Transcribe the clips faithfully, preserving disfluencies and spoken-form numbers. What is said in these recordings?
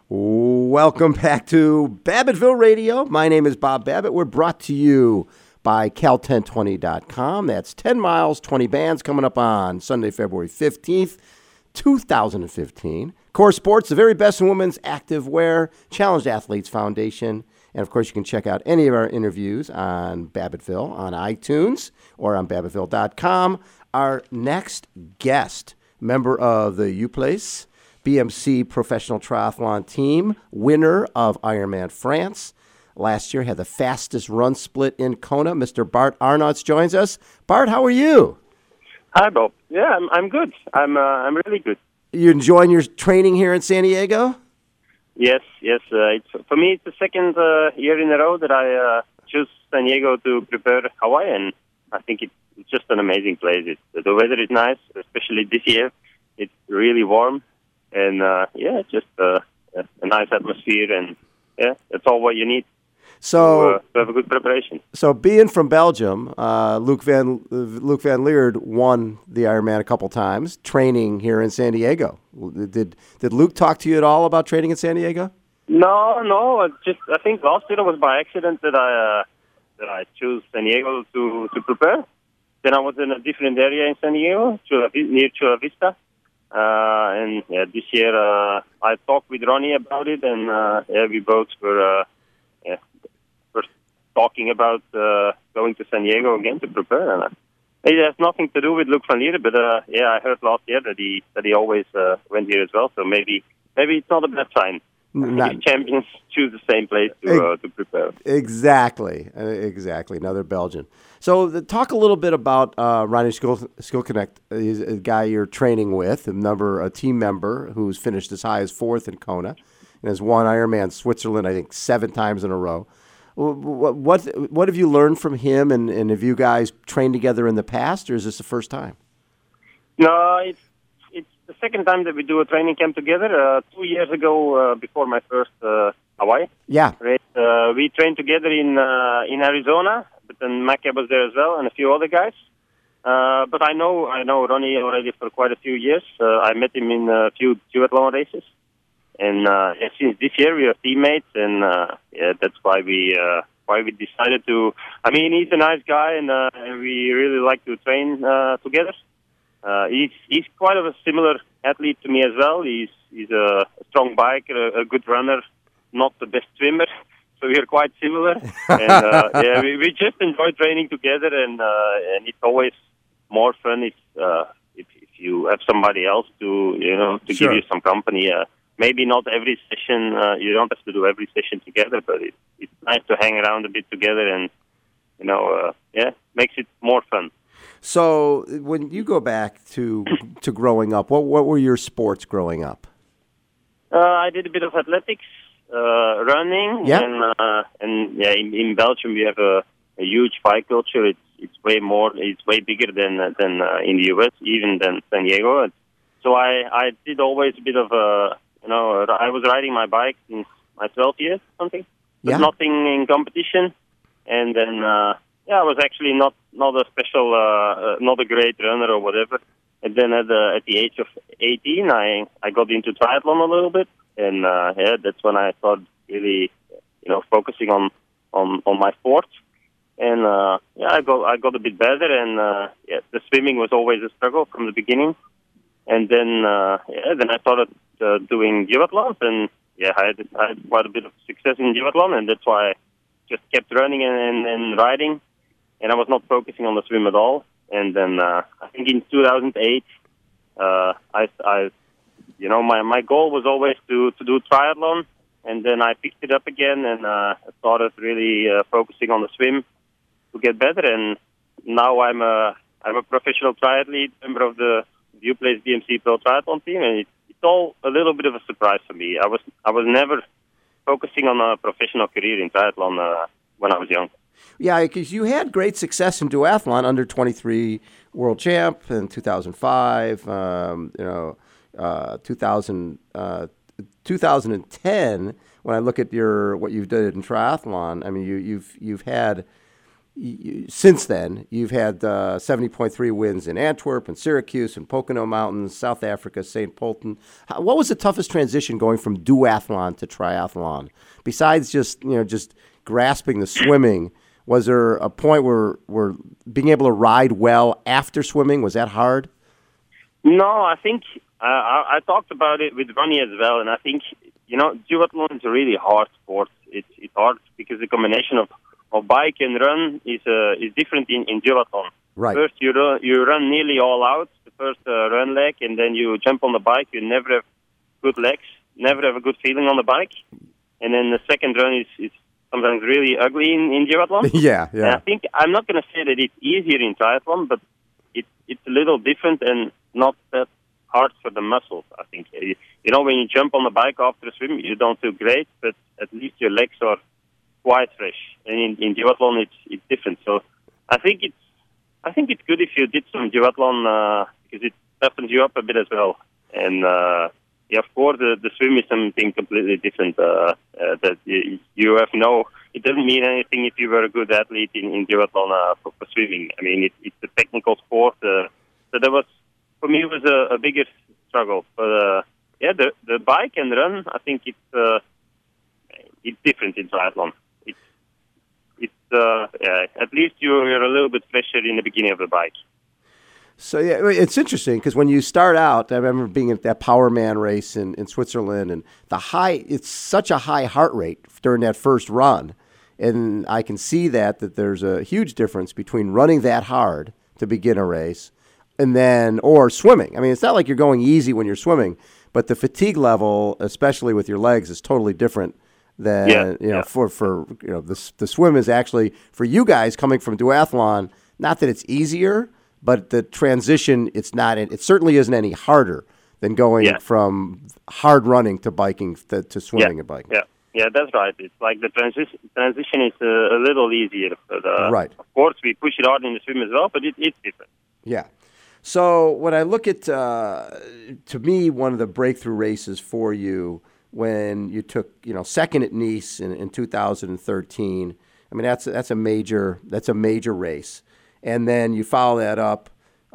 Welcome back to Babbittville Radio. My name is Bob Babbitt. We're brought to you by Cal ten twenty dot com. That's ten miles, twenty bands coming up on Sunday, February fifteenth, two thousand fifteen. Core Sports, the very best in women's active wear, Challenged Athletes Foundation. And, of course, you can check out any of our interviews on Babbittville on iTunes or on Babbittville dot com. Our next guest, member of the U-Place B M C Professional Triathlon Team, winner of Ironman France. Last year had the fastest run split in Kona. Mister Bart Arnouts joins us. Bart, how are you? Hi, Bob. Yeah, I'm I'm good. I'm uh, I'm really good. You enjoying your training here in San Diego? Yes, yes. Uh, it's, for me, it's the second uh, year in a row that I uh, choose San Diego to prepare Hawaii, and I think it's, it's just an amazing place. It's, the weather is nice, especially this year. It's really warm. And, uh, yeah, it's just uh, a, a nice atmosphere, and, yeah, that's all what you need so, to, uh, to have a good preparation. So, being from Belgium, uh, Luc Van Luc Van Lierde won the Ironman a couple times, training here in San Diego. Did did Luc talk to you at all about training in San Diego? No, no. I just I think last year it was by accident that I uh, that I chose San Diego to, to prepare. Then I was in a different area in San Diego, Chula, near Chula Vista. Uh, and yeah, this year uh, I talked with Ronnie about it, and uh, yeah, we both were, uh, yeah, were talking about uh, going to San Diego again to prepare. And uh, it has nothing to do with Luc Van Lierde, but uh, yeah, I heard last year that he that he always uh, went here as well. So maybe maybe it's not a bad sign. Not, champions choose the same place to uh, to prepare. Exactly, uh, exactly. Another Belgian. So the, talk a little bit about uh, Ronnie Schulknecht. He's a guy you're training with, a number, a team member who's finished as high as fourth in Kona and has won Ironman Switzerland, I think, seven times in a row. What what, what have you learned from him, and, and have you guys trained together in the past, or is this the first time? No, it's it's the second time that we do a training camp together. Uh, two years ago, uh, before my first uh, Hawaii. Yeah. Right. Uh, we trained together in uh, in Arizona. But then Macca was there as well, and a few other guys. Uh, but I know I know Ronnie already for quite a few years. Uh, I met him in a few duathlon races, and uh, yeah, since this year we are teammates, and uh, yeah, that's why we uh, why we decided to. I mean, he's a nice guy, and, uh, and we really like to train uh, together. Uh, he's he's quite of a similar athlete to me as well. He's he's a strong biker, a, a good runner, not the best swimmer. So we are quite similar, and uh, yeah, we, we just enjoy training together, and uh, and it's always more fun if, uh, if if you have somebody else to you know to Sure. give you some company. Uh, maybe not every session, uh, you don't have to do every session together, but it, it's nice to hang around a bit together, and you know, uh, yeah, makes it more fun. So when you go back to to growing up, what what were your sports growing up? Uh, I did a bit of athletics. Uh, running, yeah. and uh, and yeah, in, in Belgium we have a, a huge bike culture. It's it's way more, it's way bigger than uh, than uh, in the U S, even than San Diego. So I I did always a bit of a you know I was riding my bike since my twelve years something, but yeah. nothing in competition. And then uh, yeah, I was actually not not a special, uh, uh, not a great runner or whatever. And then at the at the age of eighteen, I I got into triathlon a little bit. And uh, yeah, that's when I started really, you know, focusing on, on, on my sport. And uh, yeah, I got I got a bit better. And uh, yeah, the swimming was always a struggle from the beginning. And then uh, yeah, then I started uh, doing duathlons, and yeah, I had, I had quite a bit of success in duathlon, and that's why I just kept running and, and, and riding. And I was not focusing on the swim at all. And then uh, I think in two thousand eight, uh, I I. You know, my, my goal was always to, to do triathlon, and then I picked it up again and uh, started really uh, focusing on the swim to get better. And now I'm a I'm a professional triathlete, member of the U-Place B M C Pro Triathlon team, and it's, it's all a little bit of a surprise for me. I was I was never focusing on a professional career in triathlon uh, when I was young. Yeah, because you had great success in duathlon, under twenty-three world champ in two thousand five. Um, you know. Uh, two thousand, uh, two thousand ten. When I look at your what you've done in triathlon, I mean, you, you've you've had you, since then, you've had uh, seventy point three wins in Antwerp and Syracuse and Pocono Mountains, South Africa, Saint Polten. How, what was the toughest transition going from duathlon to triathlon? Besides just, you know, just grasping the swimming, was there a point where, where being able to ride well after swimming, was that hard? No, I think uh, I, I talked about it with Ronnie as well, and I think, you know, duathlon is a really hard sport. It's it's hard because the combination of, of bike and run is uh, is different in, in duathlon. Right. First, you run, you run nearly all out, the first uh, run leg, and then you jump on the bike. You never have good legs, never have a good feeling on the bike. And then the second run is, is sometimes really ugly in, in duathlon. yeah, yeah. And I think I'm not going to say that it's easier in triathlon, but it, it's a little different and not that hard for the muscles, I think. You know, when you jump on the bike after a swim, you don't feel great, but at least your legs are quite fresh. And in, in duathlon, it's it's different. So I think it's I think it's good if you did some duathlon uh, because it toughens you up a bit as well. And uh, yeah, of course, the, the swim is something completely different. Uh, uh, that you, you have no. It doesn't mean anything if you were a good athlete in, in duathlon uh, for, for swimming. I mean, it, it's a technical sport. Uh, so that was for me it was a, a bigger struggle. But uh, yeah, the the bike and run, I think it's uh, it's different in triathlon. It's it's uh, yeah, at least you're, you're a little bit fresher in the beginning of the bike. So yeah, it's interesting because when you start out, I remember being at that Powerman race in, in Switzerland, and the high, it's such a high heart rate during that first run, and I can see that that there's a huge difference between running that hard to begin a race, and then or swimming. I mean, it's not like you're going easy when you're swimming, but the fatigue level, especially with your legs, is totally different than yeah, you know yeah. for for you know the the swim is actually for you guys coming from duathlon. Not that it's easier. But the transition, it's not. It certainly isn't any harder than going yeah. from hard running to biking to, to swimming yeah. and biking. Yeah, yeah, that's right. It's like the transition transition is a, a little easier. But, uh, right. Of course, we push it hard in the swim as well, but it, it's different. Yeah. So when I look at, uh, to me, one of the breakthrough races for you when you took, you know, second at Nice in, in two thousand thirteen. I mean, that's that's a major that's a major race. And then you follow that up.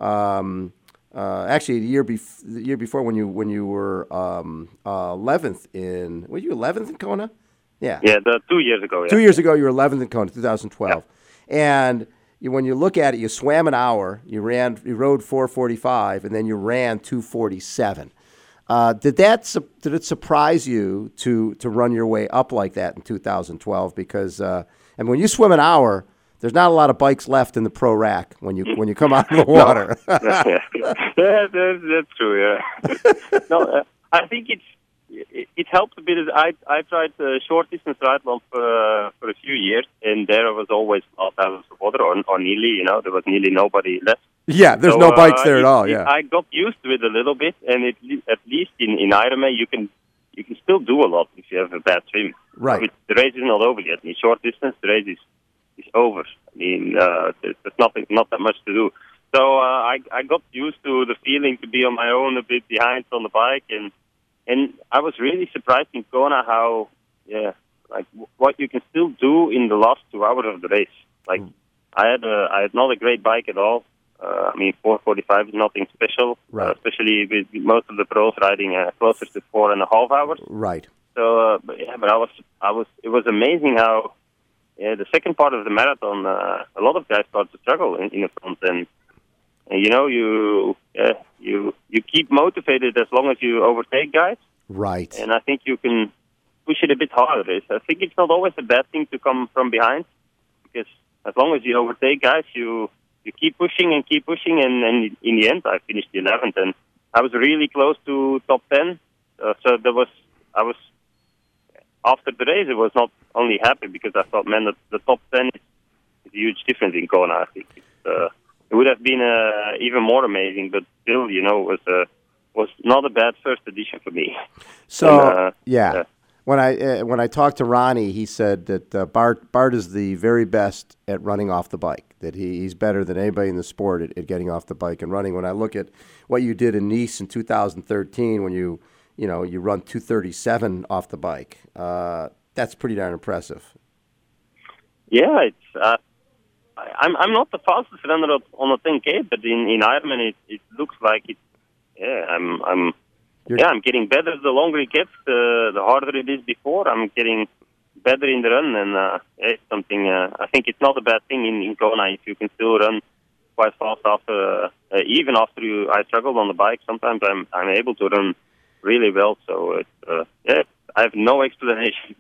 Um, uh, actually, the year bef- the year before, when you when you were um, uh, eleventh in, were you eleventh in Kona? Yeah. Yeah, the two years ago. Yeah. Two years ago, you were eleventh in Kona, twenty twelve. Yeah. And you, when you look at it, you swam an hour, you ran, you rode four forty-five, and then you ran two forty-seven. Uh, did that su- did it surprise you to to run your way up like that in two thousand twelve? Because uh, and when you swim an hour, there's not a lot of bikes left in the pro rack when you when you come out of the water. No. yeah, yeah that's, that's true. Yeah. no, uh, I think it's it, it helped a bit. I I tried uh, short distance triathlon for uh, for a few years, and there was always all thousands of water, or, or nearly. You know, there was nearly nobody left. Yeah, there's so, no bikes uh, there it, at all. It, Yeah, I got used to it a little bit, and it, at least in in Ironman you can you can still do a lot if you have a bad swim. Right. So the race is not over yet. In short distance, the race is. is over. I mean, uh, there's, there's nothing, not that much to do. So uh, I, I got used to the feeling to be on my own, a bit behind on the bike, and and I was really surprised in Kona how, yeah, like w- what you can still do in the last two hours of the race. Like mm. I had a, I had not a great bike at all. Uh, I mean, four forty-five is nothing special, right. uh, especially with most of the pros riding uh, closer to four and a half hours. Right. So, uh, but yeah, but I was, I was, it was amazing how. Yeah, the second part of the marathon, uh, a lot of guys start to struggle in, in the front, and, and you know, you uh, you you keep motivated as long as you overtake guys. Right. And I think you can push it a bit harder. I think it's not always a bad thing to come from behind, because as long as you overtake guys, you you keep pushing and keep pushing, and, and in the end, I finished eleventh, and I was really close to top ten. Uh, so there was I was. After the race, I was not only happy because I thought, man, the, the top ten is, is a huge difference in Kona. I think it's, uh, it would have been uh, even more amazing, but still, you know, it was uh, was not a bad first edition for me. So and, uh, yeah. yeah, when I uh, when I talked to Ronnie, he said that uh, Bart Bart is the very best at running off the bike. That he, he's better than anybody in the sport at, at getting off the bike and running. When I look at what you did in Nice in two thousand thirteen, when you you know, you run two thirty-seven off the bike. Uh, that's pretty darn impressive. Yeah, it's. Uh, I, I'm I'm not the fastest runner on a ten K, but in in Ironman it, it looks like it. Yeah, I'm I'm You're, yeah I'm getting better the longer it gets, the the harder it is before. I'm getting better in the run, and uh, it's something. Uh, I think it's not a bad thing in, in Kona if you can still run quite fast after, uh, uh, even after you. I struggled on the bike. Sometimes I'm I'm able to run really well. So it's, uh, yeah, I have no explanation.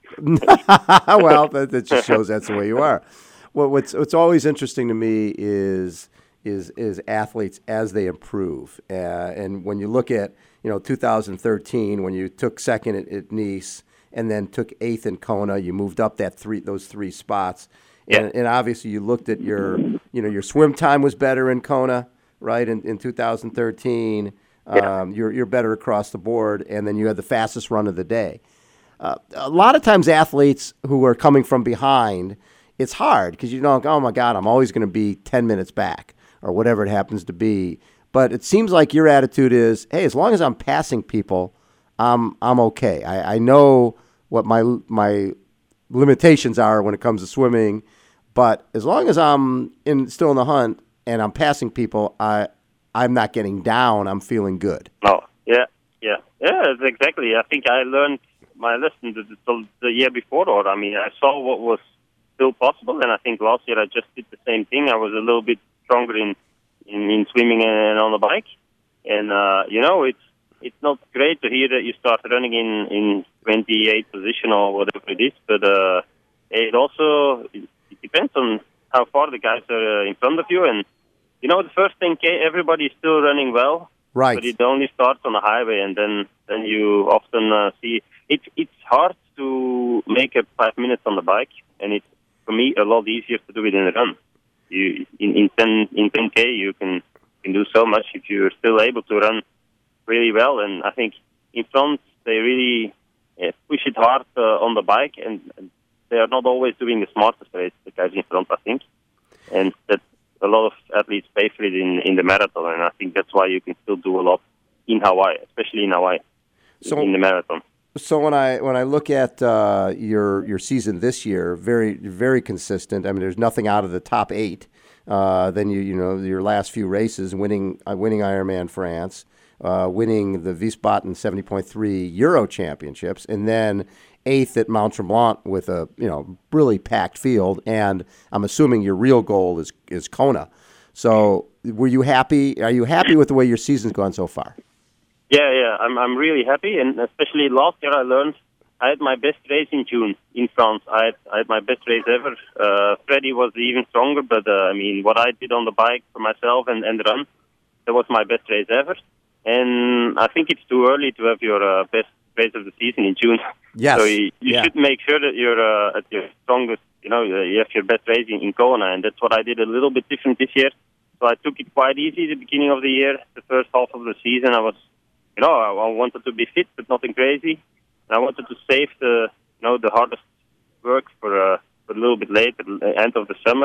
Well, that, that just shows that's the way you are. Well, what's what's always interesting to me is is is athletes as they improve, uh, and when you look at you know two thousand thirteen when you took second at, at Nice and then took eighth in Kona, you moved up that three those three spots, and, Yeah. and obviously you looked at your you know your swim time was better in Kona, right? In, in two thousand thirteen, Yeah. um, you're you're better across the board, and then you had the fastest run of the day. Uh, a lot of times athletes who are coming from behind, it's hard because you know, oh my God, I'm always going to be ten minutes back or whatever it happens to be. But it seems like your attitude is, hey, as long as I'm passing people, I'm I'm okay. I, I know what my my limitations are when it comes to swimming, but as long as I'm in still in the hunt and I'm passing people, I I'm not getting down. I'm feeling good. Oh, yeah, yeah, yeah. Exactly. I think I learned my lesson the, the, the year before, or I mean, I saw what was still possible, and I think last year I just did the same thing. I was a little bit stronger in in, in swimming and on the bike, and uh, you know, it's it's not great to hear that you start running in in twenty-eighth position or whatever it is, but uh, it also it, it depends on how far the guys are in front of you, and you know, the first ten K everybody is still running well. Right. But it only starts on the highway, and then, then you often uh, see it. It's hard to make up five minutes on the bike, and it's for me a lot easier to do it in a run. You in, in ten in ten K you can can do so much if you're still able to run really well. And I think in front they really uh, push it hard uh, on the bike, and, and they are not always doing the smartest race. The guys in front, I think, and that. A lot of athletes pay for it in, in the marathon, and I think that's why you can still do a lot in Hawaii, especially in Hawaii, so, in the marathon. So when I when I look at uh, your your season this year, very very consistent. I mean, there's nothing out of the top eight. Uh, then you you know your last few races, winning uh, winning Ironman France, uh, winning the Wiesbaden seventy point three Euro Championships, and then eighth at Mount Tremblant with a you know really packed field, and I'm assuming your real goal is is Kona. So were you happy? Are you happy with the way your season's gone so far? Yeah, yeah, I'm I'm really happy, and especially last year I learned I had my best race in June in France. I had I had my best race ever. Uh, Freddie was even stronger, but uh, I mean what I did on the bike for myself and and run, that was my best race ever. And I think it's too early to have your uh, best race of the season in June. Yes. So you, you yeah. should make sure that you're uh, at your strongest, you know, you have your best race in, in Kona, and that's what I did a little bit different this year. So I took it quite easy at the beginning of the year. The first half of the season, I was, you know, I, I wanted to be fit, but nothing crazy. And I wanted to save the, you know, the hardest work for, uh, for a little bit later, the end of the summer.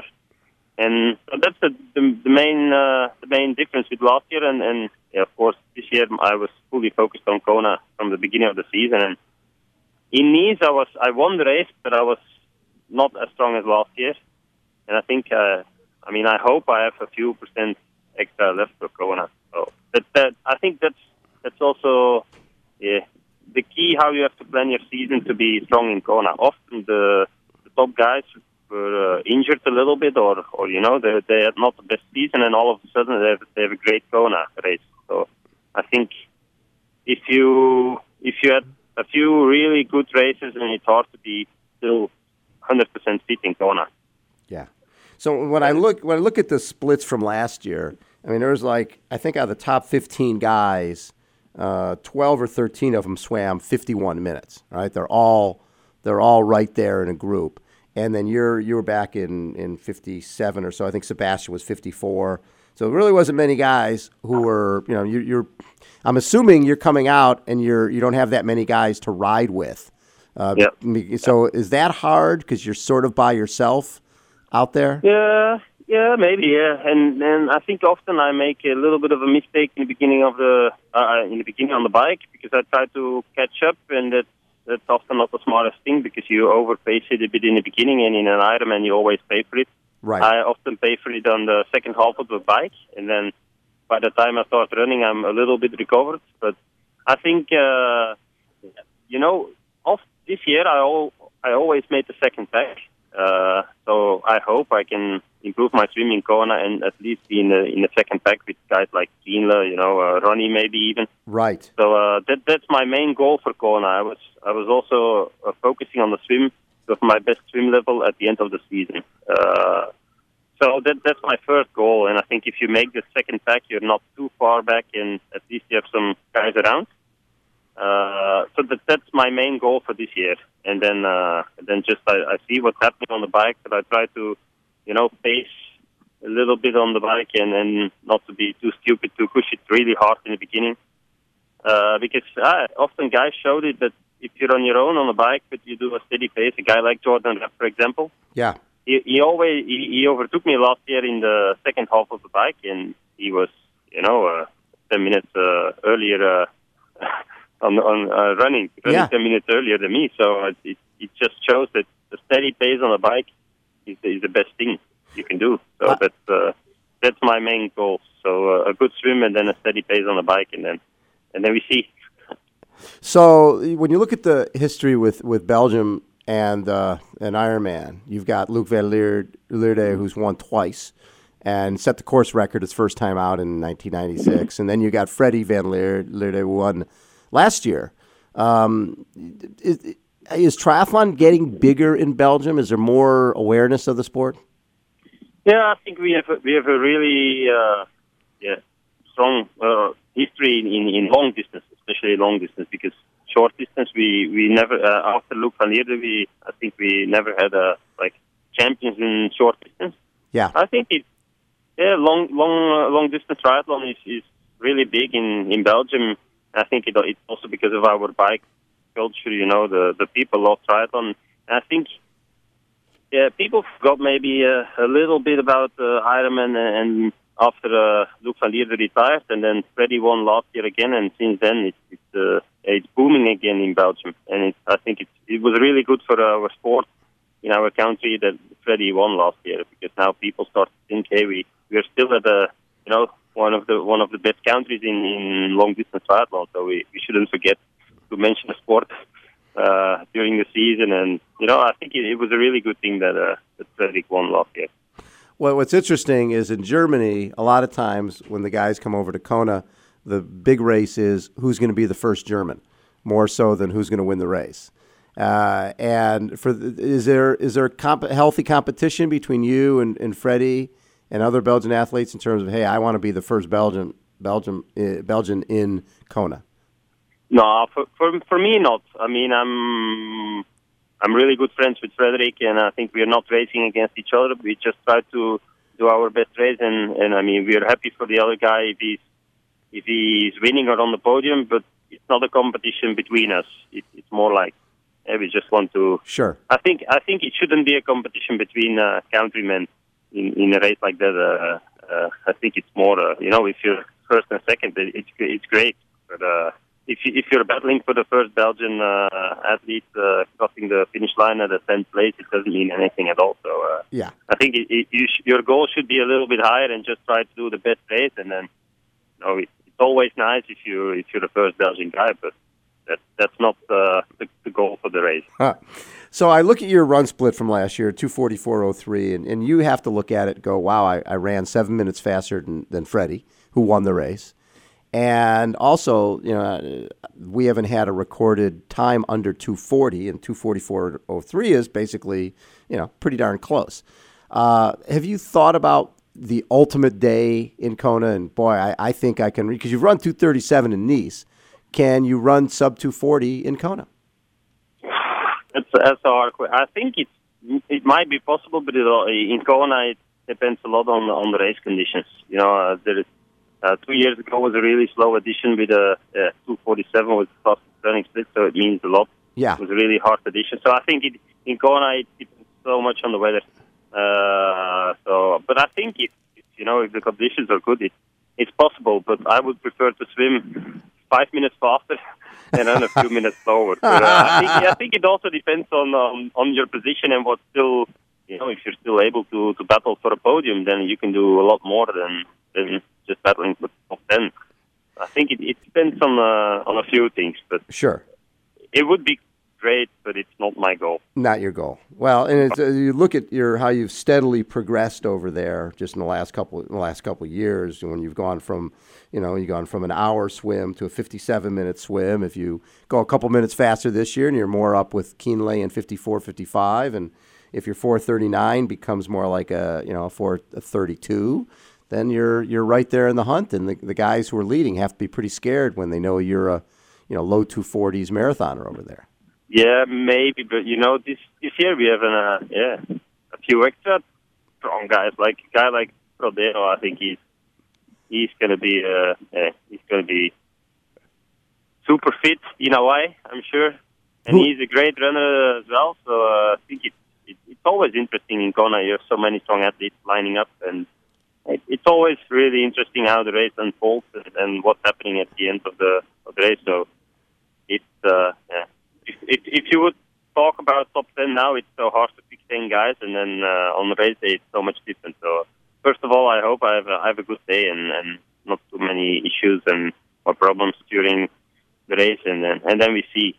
And so that's the the, the main uh, the main difference with last year, and, and yeah, of course this year I was fully focused on Kona from the beginning of the season. And in Nice, I was I won the race, but I was not as strong as last year. And I think, uh, I mean, I hope I have a few percent extra left for Kona. So that, that I think that's that's also yeah the key how you have to plan your season to be strong in Kona. Often the, the top guys were uh, injured a little bit, or, or you know, they they had not the best season, and all of a sudden they have, they have a great Kona race. So I think if you if you had a few really good races, and it's hard to be still one hundred percent fit in Kona. Yeah. So when I look when I look at the splits from last year, I mean, there was like I think out of the top fifteen guys, uh, twelve or thirteen of them swam fifty-one minutes. Right? They're all they're all right there in a group. And then you're you were back in, in fifty-seven or so. I think Sebastian was fifty-four. So there really wasn't many guys who were, you know, you're, you're I'm assuming you're coming out and you're you don't have that many guys to ride with. Uh, yeah. So is that hard because you're sort of by yourself out there? Yeah, yeah, maybe, yeah. And and I think often I make a little bit of a mistake in the beginning of the uh, in the beginning on the bike because I try to catch up, and that's that's often not the smartest thing because you overpace it a bit in the beginning, and in an Ironman you always pay for it. Right. I often pay for it on the second half of the bike, and then by the time I start running, I'm a little bit recovered. But I think, uh, you know, off this year, I, al- I always made the second pack. Uh, so I hope I can improve my swim in Kona and at least be in the, in the second pack with guys like Kienle, you know, uh, Ronnie maybe even. Right. So uh, that that's my main goal for Kona. I was I was also uh, focusing on the swim with my best swim level at the end of the season. Uh, so that that's my first goal, and I think if you make the second pack, you're not too far back, and at least you have some guys around. Uh, so that that's my main goal for this year, and then uh, then just I, I see what's happening on the bike, but I try to, you know, pace a little bit on the bike, and, and not to be too stupid to push it really hard in the beginning, uh, because uh, often guys showed it that if you're on your own on the bike, but you do a steady pace, a guy like Jordan Rapp, for example, yeah, he, he always he, he overtook me last year in the second half of the bike, and he was, you know, uh, ten minutes uh, earlier. Uh, on, on uh, running, running yeah. ten minutes earlier than me. So it, it, it just shows that the steady pace on the bike is, is the best thing you can do. So uh, that's uh, that's my main goal. So uh, a good swim and then a steady pace on the bike, and then and then we see. So when you look at the history with, with Belgium and uh, an Ironman, you've got Luc van Lierde, who's won twice and set the course record his first time out in nineteen ninety-six. And then you got Freddie van Lierde, who won last year. Um, is, is triathlon getting bigger in Belgium? Is there more awareness of the sport? Yeah, I think we have a, we have a really uh, yeah strong uh, history in, in long distance, especially long distance, because short distance we we never uh, after Luc van Lierde we I think we never had a like champions in short distance. Yeah, I think it yeah long long uh, long distance triathlon is, is really big in, in Belgium. I think it, it's also because of our bike culture, you know, the, the people love triathlon. And I think yeah, people forgot maybe uh, a little bit about uh, Ironman, and after uh, Luc van Lierde retired, and then Freddie won last year again, and since then it's it's, uh, it's booming again in Belgium. And it, I think it, it was really good for our sport in our country that Freddie won last year, because now people start to think, hey, we, we're still at a, you know, one of the one of the best countries in, in long distance triathlon, so we, we shouldn't forget to mention the sport uh, during the season. And you know, I think it, it was a really good thing that uh, that Fredrik won last year. Well, what's interesting is in Germany, a lot of times when the guys come over to Kona, the big race is who's going to be the first German, more so than who's going to win the race. Uh, and for the, is there is there comp- healthy competition between you and, and Freddie and other Belgian athletes in terms of, hey, I want to be the first Belgian Belgian uh, Belgian in Kona? No, for, for for me not. I mean, I'm I'm really good friends with Fredrik, and I think we are not racing against each other. We just try to do our best race, and, and I mean, we are happy for the other guy if he's if he's winning or on the podium. But it's not a competition between us. It, it's more like, yeah, we just want to. Sure. I think I think it shouldn't be a competition between uh, countrymen in, in a race like that. Uh, uh, I think it's more, uh, you know, if you're first and second, it's it's great. But uh, if you, if you're battling for the first Belgian uh, athlete uh, crossing the finish line at a tenth place, it doesn't mean anything at all. So uh, yeah, I think it, it, you sh- your goal should be a little bit higher and just try to do the best race. And then, you know, it, it's always nice if you if you're the first Belgian guy, but that that's not uh, the, the goal for the race. Huh. So I look at your run split from last year, two forty-four oh three, and, and you have to look at it and go, wow, I, I ran seven minutes faster than, than Freddie, who won the race. And also, you know, we haven't had a recorded time under two forty, and two forty-four oh three is basically, you know, pretty darn close. Uh, have you thought about the ultimate day in Kona? And boy, I, I think I can, because you've run two thirty-seven in Nice. Can you run sub two forty in Kona? That's, that's a hard question. I think it it might be possible, but it, in Kona it depends a lot on on the race conditions. You know, uh, there is. Uh, two years ago was a really slow edition with a uh, two forty-seven with fast turning split, so it means a lot. Yeah. It was a really hard edition. So I think it, in Kona it depends so much on the weather. Uh, so, but I think if, if you know if the conditions are good, it, it's possible. But I would prefer to swim five minutes faster and then a few minutes slower. But, uh, I think I think it also depends on um, on your position and what still you know, if you're still able to, to battle for a podium, then you can do a lot more than than just battling for top ten. I think it, it depends on uh, on a few things, but Sure. it would be great, but it's not my goal. Not your goal. Well, and it's, uh, you look at your how you've steadily progressed over there just in the last couple in the last couple of years. When you've gone from, you know, you've gone from an hour swim to a fifty-seven minute swim. If you go a couple minutes faster this year, and you're more up with Kienle in fifty-four fifty-five, and if your four thirty-nine becomes more like a you know a four thirty-two, then you're you're right there in the hunt. And the, the guys who are leading have to be pretty scared when they know you're a you know low two forties marathoner over there. Yeah, maybe, but you know, this this year we have an, uh, yeah a few extra strong guys. Like a guy like Rodero, I think he's he's gonna be uh, yeah, he's gonna be super fit in a way, I'm sure, and he's a great runner as well. So uh, I think it's it, it's always interesting in Kona. You have so many strong athletes lining up, and it, it's always really interesting how the race unfolds and, and what's happening at the end of the of the race. So it's uh, yeah. If, if if you would talk about top ten now, it's so hard to pick ten guys, and then uh, on the race day it's so much different. So first of all, I hope I have a, I have a good day and, and not too many issues and or problems during the race, and then and then we see.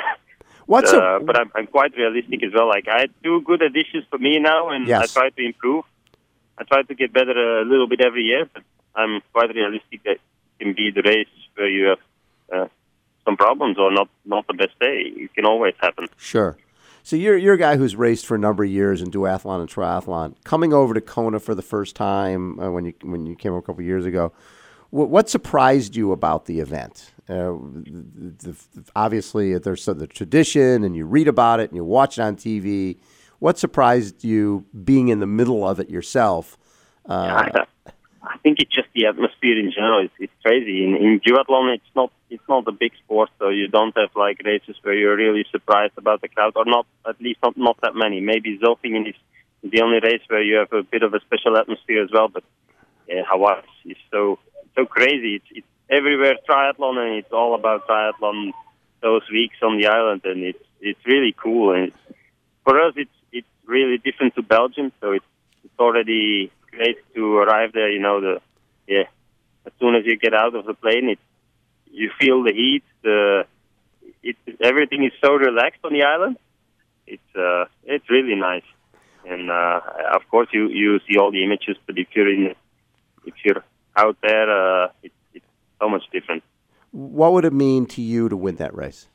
What's uh, a, but I'm I'm quite realistic as well. Like I had two good additions for me now, and Yes. I try to improve. I try to get better a little bit every year, but I'm quite realistic that it can be the race where you have. Uh, some problems or not, not the best day. It can always happen. Sure. So you're you're a guy who's raced for a number of years in duathlon and triathlon. Coming over to Kona for the first time uh, when you when you came over a couple of years ago, what, what surprised you about the event? Uh, the, the, obviously, there's so the tradition, and you read about it, and you watch it on T V. What surprised you being in the middle of it yourself? Uh, yeah, I, I think it's just the atmosphere in general. It's, it's crazy. In, in duathlon, it's not it's not a big sport, so you don't have like races where you're really surprised about the crowd, or not at least not, not that many. Maybe Zilfingen is the only race where you have a bit of a special atmosphere as well. But yeah, Hawaii is so so crazy. It's, it's everywhere triathlon, and it's all about triathlon those weeks on the island, and it's it's really cool. And it's, for us, it's it's really different to Belgium, so it's it's already great to arrive there. You know, the yeah, as soon as you get out of the plane, it's you feel the heat. The it everything is so relaxed on the island. It's uh, it's really nice, and uh, of course you, you see all the images. But if you're in, if you're out there, uh, it's it's so much different. what would it mean to you to win that race?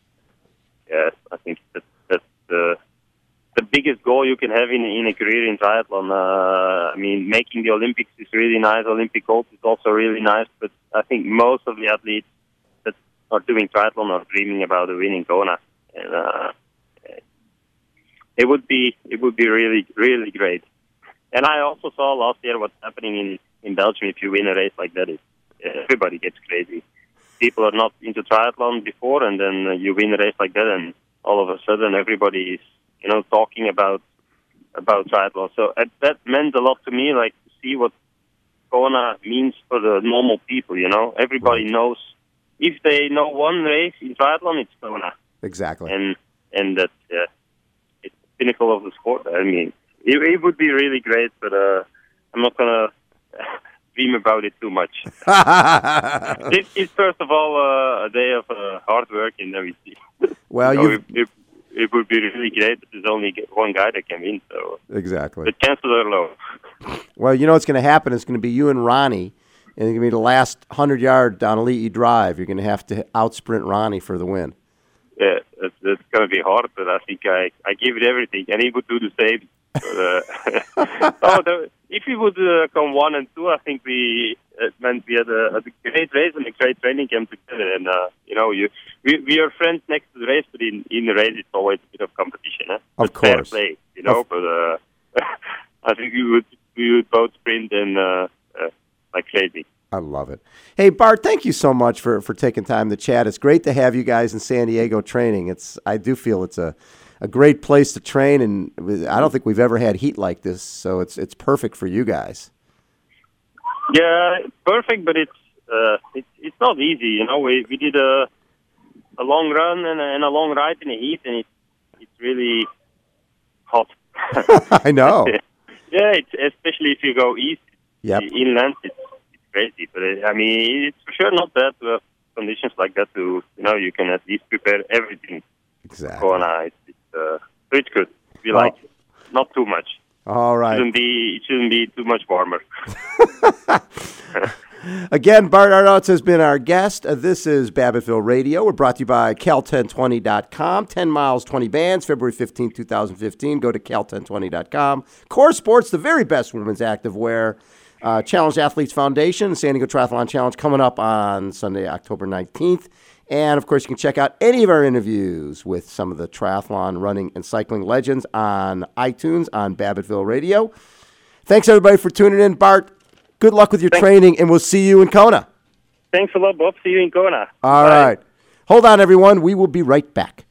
Yeah, I think that that's the the biggest goal you can have in in a career in triathlon. Uh, I mean, making the Olympics is really nice. Olympic gold is also really nice. But I think most of the athletes that are doing triathlon are dreaming about a winning Kona. And uh, it would be it would be really really great. And I also saw last year what's happening in, in Belgium. If you win a race like that, it, everybody gets crazy. People are not into triathlon before, and then uh, you win a race like that, and all of a sudden everybody is, you know, talking about about triathlon. So uh, that meant a lot to me, like to see what Kona means for the normal people. You know, everybody Right. knows if they know one race in triathlon, it's Kona, Exactly. and and that uh, it's the pinnacle of the sport. I mean, it, it would be really great, but uh, I'm not gonna dream about it too much. it, it's first of all uh, a day of uh, hard work, and then we see. well, you know, you it, it, it would be really great, but there's only one guy that can win, so exactly. the chances are low. Well, you know what's going to happen? It's going to be you and Ronnie, and it's going to be the last hundred yard down Elite Drive. You're going to have to outsprint Ronnie for the win. Yeah, it's, it's going to be hard, but I think I, I give it everything, and he would do the same. But, uh, oh, the, if he would uh, come one and two, I think we it meant we had a, a great race and a great training camp together. And uh, you know, you we, we are friends next to the race, but in, in the race it's always a bit of competition. Eh? Of But fair course. play, you know. Of- but uh, I think we would we would both sprint and uh, uh, like crazy. I love it. Hey, Bart, thank you so much for, for taking time to chat. It's great to have you guys in San Diego training. It's I do feel it's a, a great place to train, and I don't think we've ever had heat like this, so it's it's perfect for you guys. Yeah, it's perfect, but it's uh, it's it's not easy. You know, we we did a a long run and a, and a long ride in the heat, and it's it's really hot. I know. Yeah, it's, especially if you go east, Yep. inland, it's, it's crazy. But uh, I mean, it's for sure not bad to have conditions like that. To you know, you can at least prepare everything. Exactly. Kona, it's, it's, uh, so it's good. We Well, like it. Not too much. All right. It shouldn't be, it shouldn't be too much warmer. Again, Bart Arnouts has been our guest. Uh, this is Babbittville Radio. We're brought to you by Cal ten twenty dot com. ten miles, twenty bands, February fifteenth, twenty fifteen. Go to Cal ten twenty dot com. Core Sports, the very best women's activewear. Uh, Challenge Athletes Foundation, San Diego Triathlon Challenge coming up on Sunday, October nineteenth. And, of course, you can check out any of our interviews with some of the triathlon, running, and cycling legends on iTunes on Babbittville Radio. Thanks, everybody, for tuning in. Bart, good luck with your Thanks. training, and we'll see you in Kona. Thanks a lot, Bob. See you in Kona. All Bye. right. Hold on, everyone. We will be right back.